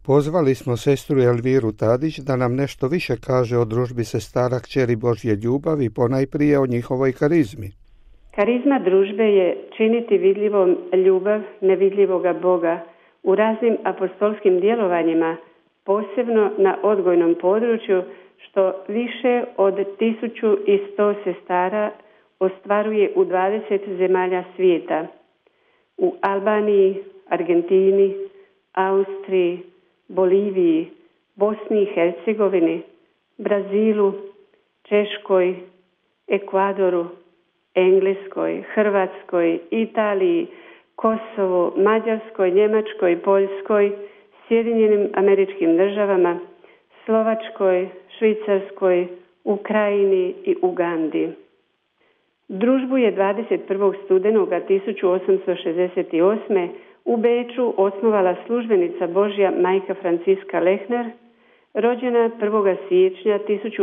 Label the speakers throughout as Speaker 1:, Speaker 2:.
Speaker 1: Pozvali smo sestru Elviru Tadić da nam nešto više kaže o družbi sestara Kćeri Božje ljubavi, ponajprije o njihovoj karizmi.
Speaker 2: Karizma družbe je činiti vidljivom ljubav nevidljivoga Boga u raznim apostolskim djelovanjima, posebno na odgojnom području, što više od 1100 sestara ostvaruje u 20 zemalja svijeta. U Albaniji, Argentini, Austriji, Boliviji, Bosni i Hercegovini, Brazilu, Češkoj, Ekvadoru, Engleskoj, Hrvatskoj, Italiji, Kosovo, Mađarskoj, Njemačkoj, Poljskoj, Sjedinjenim Američkim Državama, Slovačkoj, Švicarskoj, Ukrajini i Ugandi. Družbu je 21. studenoga 1868. u Beču osnovala službenica Božja majka Franciska Lehner, rođena 1. siječnja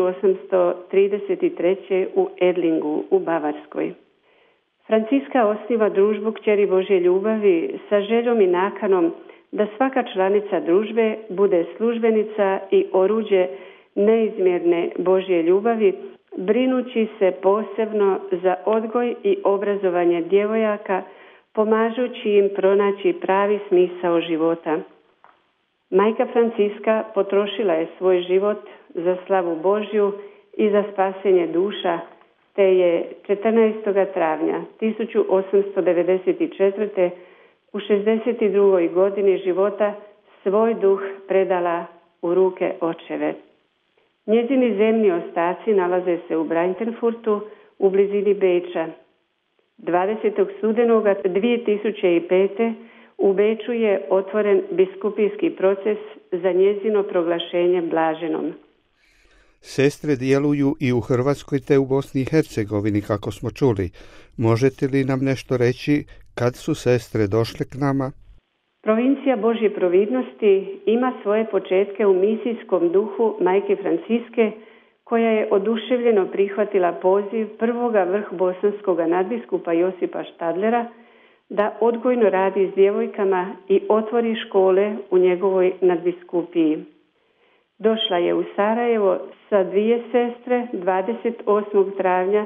Speaker 2: 1833. u Edlingu u Bavarskoj. Franciska osniva družbu Kćeri Božje ljubavi sa željom i nakanom da svaka članica družbe bude službenica i oruđe neizmjerne Božje ljubavi, brinući se posebno za odgoj i obrazovanje djevojaka, pomažući im pronaći pravi smisao života. Majka Franciska potrošila je svoj život za slavu Božju i za spasenje duša, te je 14. travnja 1894. u 62. godini života svoj duh predala u ruke očeve. Njezini zemni ostaci nalaze se u Breitenfurtu u blizini Beča. 20. studenoga 2005. u Beču je otvoren biskupijski proces za njezino proglašenje blaženom.
Speaker 1: Sestre djeluju i u Hrvatskoj te u Bosni i Hercegovini, kako smo čuli. Možete li nam nešto reći kad su sestre došle k nama?
Speaker 2: Provincija Božje providnosti ima svoje početke u misijskom duhu majke Franciske, koja je oduševljeno prihvatila poziv prvoga vrhbosanskog nadbiskupa Josipa Štadlera da odgojno radi s djevojkama i otvori škole u njegovoj nadbiskupiji. Došla je u Sarajevo sa 2 sestre 28. travnja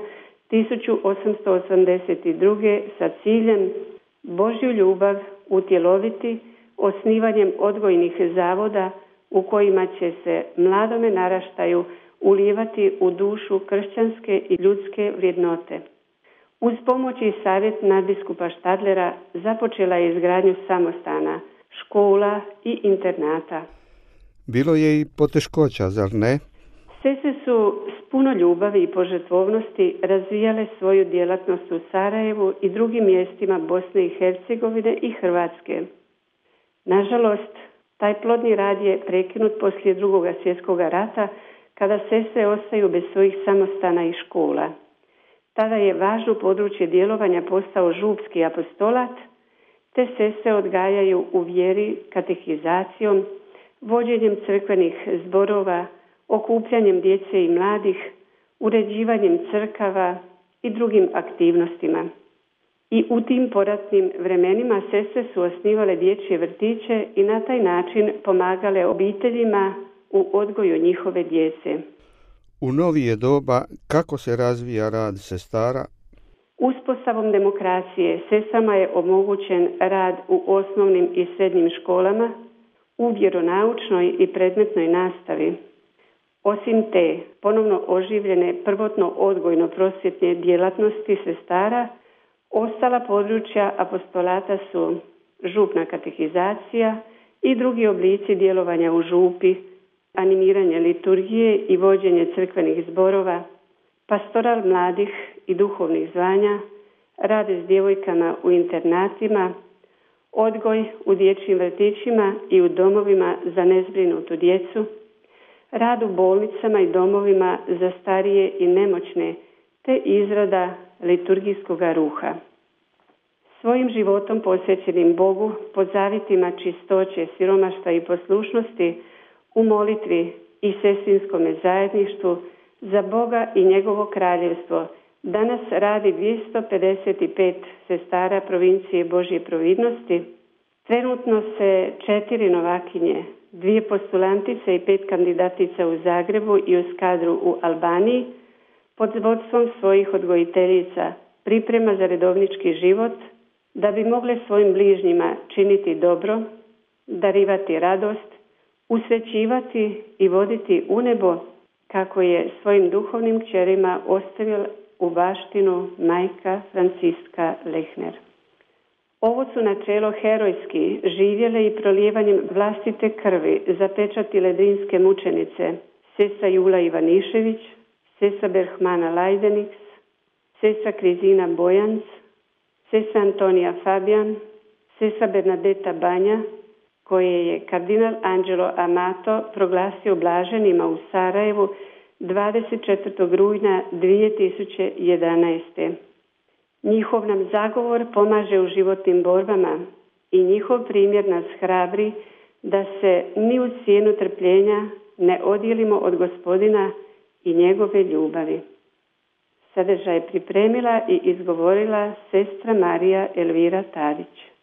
Speaker 2: 1882. sa ciljem Božju ljubav utjeloviti osnivanjem odgojnih zavoda u kojima će se mladome naraštaju ulijevati u dušu kršćanske i ljudske vrijednote. Uz pomoć i savjet nadbiskupa Štadlera započela je izgradnju samostana, škola i internata.
Speaker 1: Bilo je i poteškoća, zar ne?
Speaker 2: Sestre su s puno ljubavi i požrtvovnosti razvijale svoju djelatnost u Sarajevu i drugim mjestima Bosne i Hercegovine i Hrvatske. Nažalost, taj plodni rad je prekinut poslije Drugog svjetskog rata, kada sestre ostaju bez svojih samostana i škola. Tada je važno područje djelovanja postao župski apostolat, te sestre odgajaju u vjeri katehizacijom, vođenjem crkvenih zborova, okupljanjem djece i mladih, uređivanjem crkava i drugim aktivnostima. I u tim poratnim vremenima sestre su osnivale dječje vrtiće i na taj način pomagale obiteljima u odgoju njihove djece.
Speaker 1: U novije doba kako se razvija rad sestara?
Speaker 2: Uspostavom demokracije sestrama je omogućen rad u osnovnim i srednjim školama, u vjeronaučnoj i predmetnoj nastavi. Osim te ponovno oživljene prvotno odgojno-prosvjetne djelatnosti sestara, ostala područja apostolata su župna katehizacija i drugi oblici djelovanja u župi, animiranje liturgije i vođenje crkvenih zborova, pastoral mladih i duhovnih zvanja, rad s djevojkama u internatima, odgoj u dječjim vrtićima i u domovima za nezbrinutu djecu, rad u bolnicama i domovima za starije i nemoćne, te izrada liturgijskog ruha. Svojim životom posvećenim Bogu, pod zavjetima čistoće, siromaštva i poslušnosti, u molitvi i sestrinskome zajedništvu za Boga i njegovo kraljevstvo, danas radi 255 sestara provincije Božje providnosti. Trenutno se 4 novakinje, 2 postulantice i 5 kandidatica u Zagrebu i uz kadru u Albaniji, pod vodstvom svojih odgojiteljica priprema za redovnički život, da bi mogle svojim bližnjima činiti dobro, darivati radost, usrećivati i voditi u nebo, kako je svojim duhovnim kćerima ostavila u baštinu majka Franciska Lehner. Ovo su načelo herojski živjele i prolijevanjem vlastite krvi zapečatile drinske mučenice sestra Jula Ivanišević, sestra Berhmana Lajdeniks, sestra Krizina Bojanc, sestra Antonija Fabijan, sestra Bernadeta Banja, koje je kardinal Angelo Amato proglasio blaženima u Sarajevu 24. rujna 2011. Njihov nam zagovor pomaže u životnim borbama i njihov primjer nas hrabri da se ni u cijenu trpljenja ne odjelimo od Gospodina i njegove ljubavi. Sadržaj pripremila i izgovorila sestra Marija Elvira Tadić.